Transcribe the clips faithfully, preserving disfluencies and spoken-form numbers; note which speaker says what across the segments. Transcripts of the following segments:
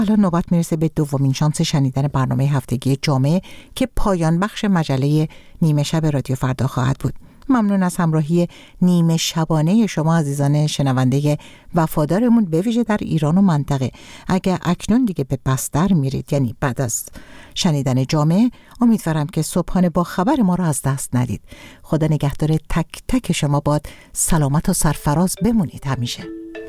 Speaker 1: حالا نوبت میرسه به دومین شانس شنیدن برنامه هفتگی جامعه که پایان بخش مجله نیمه شب رادیو فردا خواهد بود. ممنون از همراهی نیمه شبانه شما عزیزان شنونده وفادارمون، به ویژه در ایران و منطقه. اگر اکنون دیگه به بستر میرید، یعنی بعد از شنیدن جامعه، امیدوارم که صبحانه با خبر ما رو از دست ندید. خدا نگهدار تک تک شما باد. سلامت و سرفراز بمونید همیشه.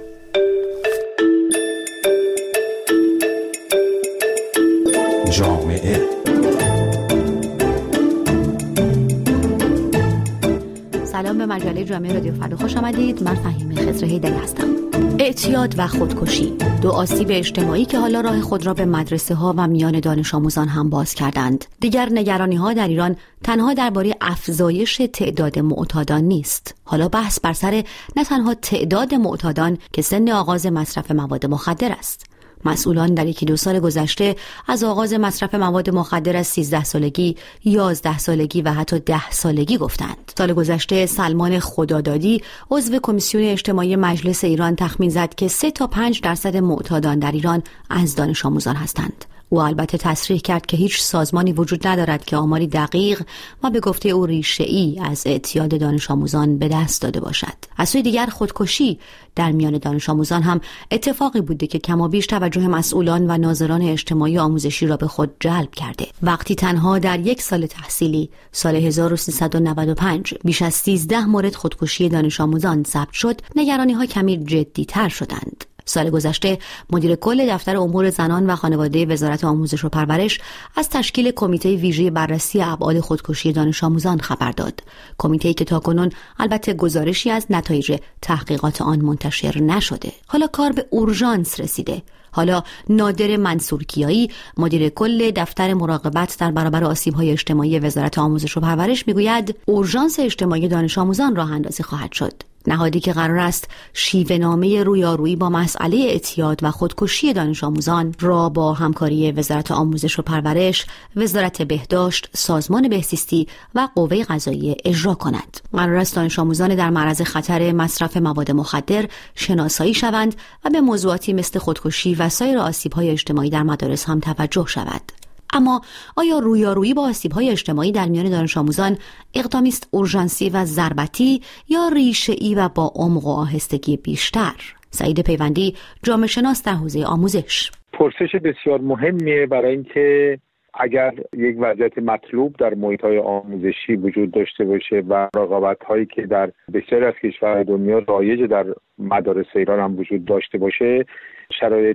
Speaker 2: جامعه
Speaker 3: سلام به مجله جامعه رادیو فردا خوش آمدید. من فهیمه خضر هیدری هستم. اعتیاد و خودکشی، دو آسیب اجتماعی که حالا راه خود را به مدرسه ها و میان دانش آموزان هم باز کردند. دیگر نگرانی ها در ایران تنها درباره افزایش تعداد معتادان نیست. حالا بحث بر سر نه تنها تعداد معتادان که سن آغاز مصرف مواد مخدر است. مسئولان در یکی دو سال گذشته از آغاز مصرف مواد مخدر از سیزده سالگی، یازده سالگی و حتی ده سالگی گفتند. سال گذشته سلمان خدادادی، عضو کمیسیون اجتماعی مجلس ایران، تخمین زد که سه تا پنج درصد معتادان در ایران از دانش آموزان هستند. او البته تصریح کرد که هیچ سازمانی وجود ندارد که آماری دقیق و به گفته او ریشه‌ای از اعتیاد دانش آموزان به دست داده باشد. از سوی دیگر خودکشی در میان دانش آموزان هم اتفاقی بوده که کمابیش توجه مسئولان و ناظران اجتماعی آموزشی را به خود جلب کرده. وقتی تنها در یک سال تحصیلی، سال هزار و سیصد و نود و پنج، بیش از سیزده مورد خودکشی دانش آموزان ثبت شد، نگرانی‌ها کمی جدی‌تر شدند. سال گذشته مدیر کل دفتر امور زنان و خانواده وزارت آموزش و پرورش از تشکیل کمیته ویژه بررسی ابعاد خودکشی دانش آموزان خبر داد. کمیته‌ای که تاکنون البته گزارشی از نتایج تحقیقات آن منتشر نشده. حالا کار به اورژانس رسیده. حالا نادر منصورکیایی، مدیر کل دفتر مراقبت در برابر آسیب‌های اجتماعی وزارت آموزش و پرورش، میگوید اورژانس اجتماعی دانش آموزان راه اندازی خواهد شد. نهادی که قرار است شیوه‌نامه رویارویی با مسئله اعتیاد و خودکشی دانش آموزان را با همکاری وزارت آموزش و پرورش، وزارت بهداشت، سازمان بهزیستی و قوه قضاییه اجرا کند. قرار است دانش آموزان در معرض خطر مصرف مواد مخدر شناسایی شوند و به موضوعاتی مثل خودکشی و سایر آسیب‌های اجتماعی در مدارس هم توجه شود. اما آیا رویارویی با آسیب‌های اجتماعی در میان دانش آموزان اقدامی است اورژانسی و ضربتی یا ریشه‌ای و با عمق و آهستگی بیشتر؟ سعید پیوندی، جامعه شناس در حوزه آموزش:
Speaker 4: پرسش بسیار مهمیه، برای اینکه اگر یک وضعیت مطلوب در محیط‌های آموزشی وجود داشته باشه و رقابت‌هایی که در بسیاری از کشورهای دنیا رایج در مدارس ایران هم وجود داشته باشه، شرایط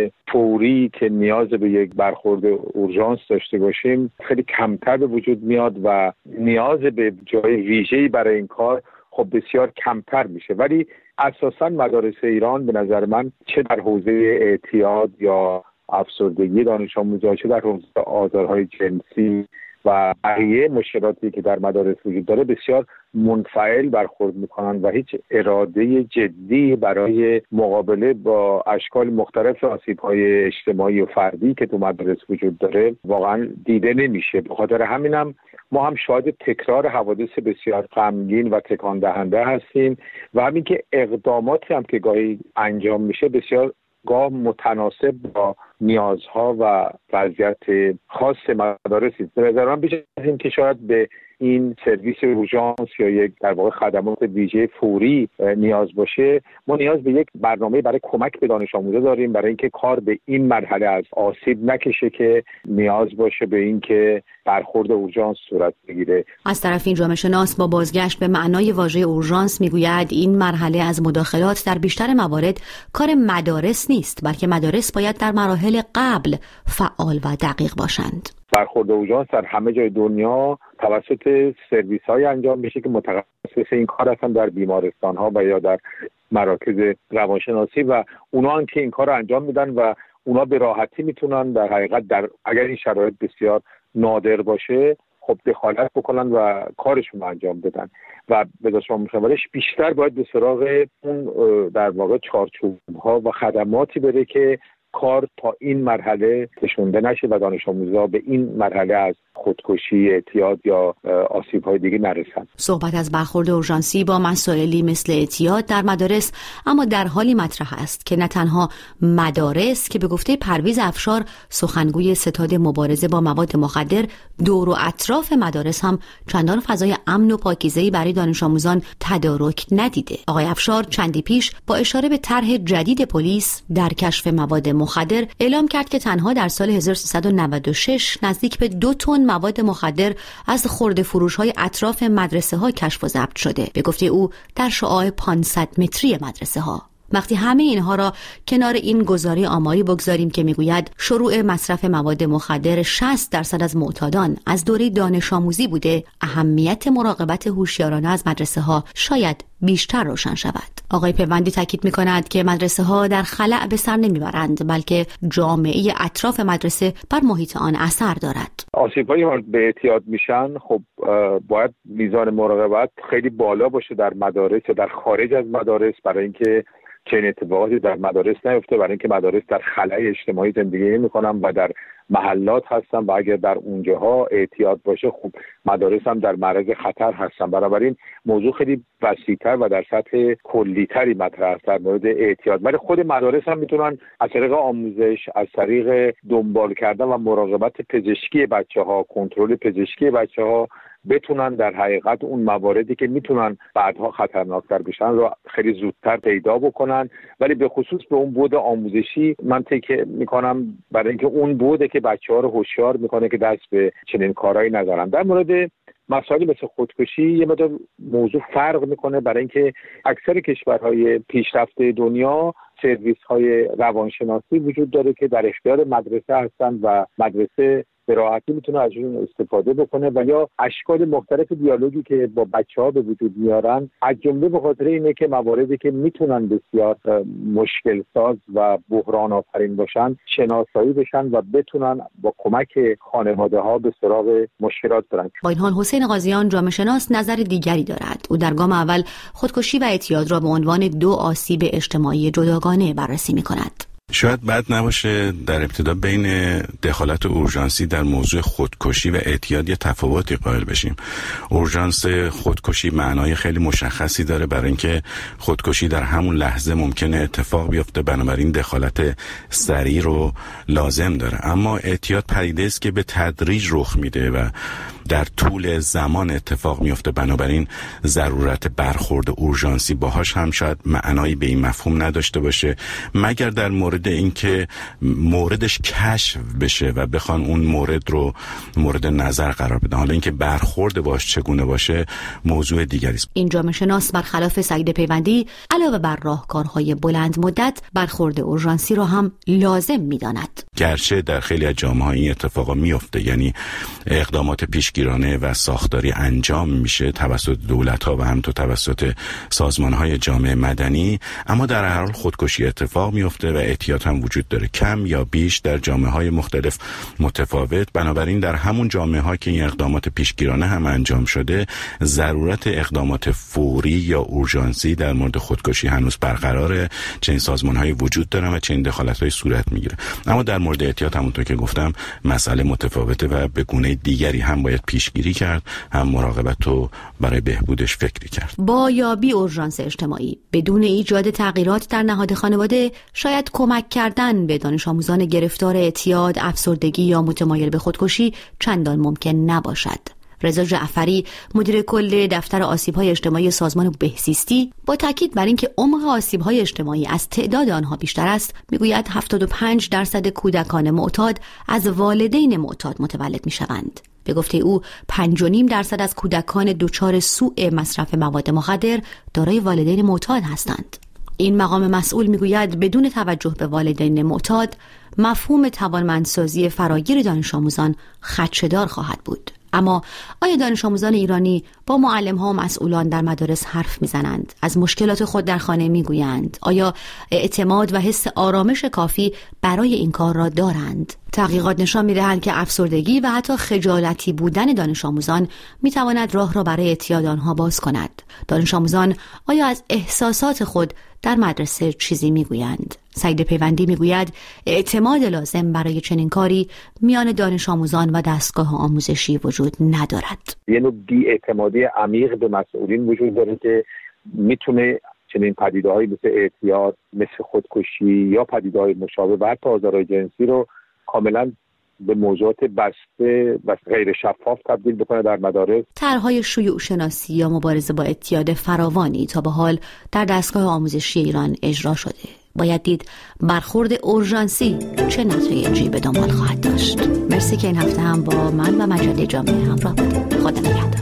Speaker 4: فوری که نیاز به یک برخورد اورژانس داشته باشیم خیلی کمتر به وجود میاد و نیاز به جای ویژه‌ای برای این کار خب بسیار کمتر میشه. ولی اساساً مدارس ایران به نظر من چه در حوزه اعتیاد یا افسردگی دانش آموزان، چه در حوزه آزارهای جنسی و بقیه مشکلاتی که در مدارس وجود داره بسیار منفعل برخورد میکنن و هیچ اراده جدی برای مقابله با اشکال مختلف آسیب‌های اجتماعی و فردی که تو مدارس وجود داره واقعا دیده نمیشه. به خاطر همینم ما هم شاهد تکرار حوادث بسیار غمگین و تکان دهنده هستیم و همین که اقداماتی هم که گاهی انجام میشه بسیار گاه متناسب با نیازها و وضعیت خاص مدارس است. به نظر من بیش از این که شاید به این سرویس اورژانس یا یک در واقع خدمات ویژه فوری نیاز باشه، ما نیاز به یک برنامه برای کمک به دانش آموزا داریم، برای اینکه کار به این مرحله از آسیب نکشه که نیاز باشه به اینکه برخورد اورژانس صورت بگیره.
Speaker 3: از طرف این جامعه شناس با بازگشت به معنای واژه اورژانس میگوید این مرحله از مداخلات در بیشتر موارد کار مدارس نیست، بلکه مدارس باید در مراحل قبل فعال و دقیق باشند.
Speaker 4: برخورد اورژانس در همه جای دنیا توسط سرویس‌های انجام میشه که متخصص این کار هستن در بیمارستان‌ها و یا در مراکز روانشناسی و اونا هم که این کار رو انجام میدن و اونا به راحتی میتونن در حقیقت در اگر این شرایط بسیار نادر باشه خب دخالت بکنن و کارشون رو انجام بدن و به داشت مشاورش بیشتر باید به سراغ اون در واقع چارچوب‌ها و خدماتی بره که کار تا این مرحله کشونده نشه و دانش آموزا به این مرحله از خودکشی، اعتیاد یا آسیب‌های دیگه نرسن.
Speaker 3: صحبت از برخورد اورژانسی با مسائلی مثل اعتیاد در مدارس اما در حالی مطرح است که نه تنها مدارس که به گفته پرویز افشار سخنگوی ستاد مبارزه با مواد مخدر دور و اطراف مدارس هم چندان فضای امن و پاکیزه‌ای برای دانش آموزان تدارک ندیده. آقای افشار چندی پیش با اشاره به طرح جدید پلیس در کشف مواد مخدر اعلام کرد که تنها در سال هزار و سیصد و نود و شش نزدیک به دو تن مواد مخدر از خرده فروش‌های اطراف مدرسه‌ها کشف و ضبط شده. به گفته او در شعاع پانصد متری مدرسه‌ها. وقتی همه اینها را کنار این گزاره آماری بگذاریم که میگوید شروع مصرف مواد مخدر شصت درصد از معتادان از دوره دانش آموزی بوده، اهمیت مراقبت هوشیارانه از مدرسه ها شاید بیشتر روشن شود. آقای پیوندی تاکید می‌کند که مدرسه ها در خلأ به سر نمیبرند، بلکه جامعه اطراف مدرسه بر محیط آن اثر دارد.
Speaker 4: آسیب‌هایی به اعتیاد میشن، خب باید میزان مراقبت خیلی بالا باشه در مدارس یا در خارج از مدارس برای اینکه چنین اتفاقاتی در مدارس نیفته، برای اینکه مدارس در خلأ اجتماعی زندگی نمی‌کنن و در محلات هستن و اگر در اونجاها اعتیاد باشه خب مدارس هم در معرض خطر هستن. بنابراین موضوع خیلی وسیع‌تر و در سطح کلی‌تری مطرح است در مورد اعتیاد. ولی خود مدارس هم میتونن از طریق آموزش، از طریق دنبال کردن و مراقبت پزشکی بچه‌ها، کنترل پزشکی بچه‌ها بتونن در حقیقت اون مواردی که میتونن بعدها خطرناکتر بشن رو خیلی زودتر پیدا بکنن. ولی به خصوص به اون بعد آموزشی من تکیه میکنم برای اینکه اون بوده که بچه‌ها رو هوشیار میکنه که دست به چنین کارهایی نذارن. در مورد مسائل مثل خودکشی یه مقدار موضوع فرق میکنه، برای اینکه اکثر کشورهای پیشرفته دنیا سرویس‌های روانشناسی وجود داره که در اختیار مدرسه هستن و مدرسه به راحتی میتونه از اون استفاده بکنه و یا اشکال مختلف دیالوگی که با بچه‌ها به وجود میارن از جمله به خاطر اینه که مواردی که میتونن بسیار مشکل ساز و بحران آفرین باشن شناسایی بشن و بتونن با کمک خانواده‌ها به سراغ مشکلات برن.
Speaker 3: با این حال حسین قاضیان جامعه شناس نظر دیگری دارد. او در گام اول خودکشی و اعتیاد را به عنوان دو آسیب اجتماعی جداگانه بررسی می‌کند.
Speaker 2: شاید بد نباشه در ابتدا بین دخالت اورژانسی در موضوع خودکشی و اعتیاد یه تفاوتی قائل بشیم. اورژانس خودکشی معنای خیلی مشخصی داره برای اینکه خودکشی در همون لحظه ممکنه اتفاق بیفته، بنابراین دخالت سریع رو لازم داره. اما اعتیاد پدیده است که به تدریج رخ میده و در طول زمان اتفاق میفته، بنابراین ضرورت برخورد اورژانسی باهاش هم شاید معنایی به این مفهوم نداشته باشه، مگر در مورد اینکه موردش کشف بشه و بخوان اون مورد رو مورد نظر قرار بدن. حالا اینکه برخورد باش چگونه باشه موضوع دیگری است.
Speaker 3: این جامعه شناس برخلاف سعید پیوندی علاوه بر راهکارهای بلند مدت برخورد اورژانسی رو هم لازم می‌داند.
Speaker 2: گرچه در خیلی از جامعه‌ها این اتفاقا میفته، یعنی اقدامات پیشگیرانه و ساختاری انجام میشه توسط دولت‌ها و همینطور توسط سازمان‌های جامعه مدنی، اما در هر حال خودکشی اتفاق میفته و اعتیاد هم وجود داره، کم یا بیش در جامعه‌های مختلف متفاوت. بنابراین در همون جامعه‌ها که این اقدامات پیشگیرانه هم انجام شده، ضرورت اقدامات فوری یا اورژانسی در مورد خودکشی هنوز برقراره. چنین سازمان‌هایی وجود دارن و چنین دخالت‌های صورت میگیره. اما در مورد اعتیاد همونطور که گفتم مسئله متفاوته و به گونه دیگری هم باید پیشگیری کرد، هم مراقبت رو برای بهبودش فکری کرد.
Speaker 3: با یابی اورژانس اجتماعی بدون ایجاد تغییرات در نهاد خانواده شاید کمک کردن به دانش آموزان گرفتار اعتیاد، افسردگی یا متمایل به خودکشی چندان ممکن نباشد. رضا جعفری مدیر کل دفتر آسیب‌های اجتماعی سازمان بهزیستی با تاکید بر اینکه عمق آسیب‌های اجتماعی از تعداد آنها بیشتر است میگوید هفتاد و پنج درصد کودکان معتاد از والدین معتاد متولد میشوند. به گفته او پنج و نیم درصد از کودکان دچار سوء مصرف مواد مخدر دارای والدین معتاد هستند. این مقام مسئول میگوید بدون توجه به والدین معتاد مفهوم توانمندسازی فراگیر دانش آموزان خدشه‌دار خواهد بود. اما آیا دانش آموزان ایرانی با معلم‌ها و مسئولان در مدارس حرف می‌زنند؟ از مشکلات خود در خانه می‌گویند؟ آیا اعتماد و حس آرامش کافی برای این کار را دارند؟ تحقیقات نشان می‌دهند که افسردگی و حتی خجالتی بودن دانش آموزان می‌تواند راه را برای اعتیاد آنها باز کند. دانش آموزان آیا از احساسات خود در مدرسه چیزی می‌گویند؟ سعید پیوندی می‌گوید اعتماد لازم برای چنین کاری میان دانش آموزان و دستگاه آموزشی وجود ندارد.
Speaker 4: یه نوع بی‌اعتمادی عمیق به مسئولین وجود داره که میتونه چنین پدیده‌هایی مثل اعتیاد، مثل خودکشی یا پدیده‌های مشابه و حتی آزارهای جنسی رو کاملا به موضوعات بسته و غیر شفاف تبدیل بکنه در مدارس.
Speaker 3: طرح‌های شیوع شناسی یا مبارزه با اعتیاد فراوانی تا به حال در دستگاه آموزشی ایران اجرا شده. باید دید برخورد اورژانسی چه نتایجی به دنبال خواهد داشت. مرسی که این هفته هم با من و مجله جامعه همراه بودید. خدا نگهدار.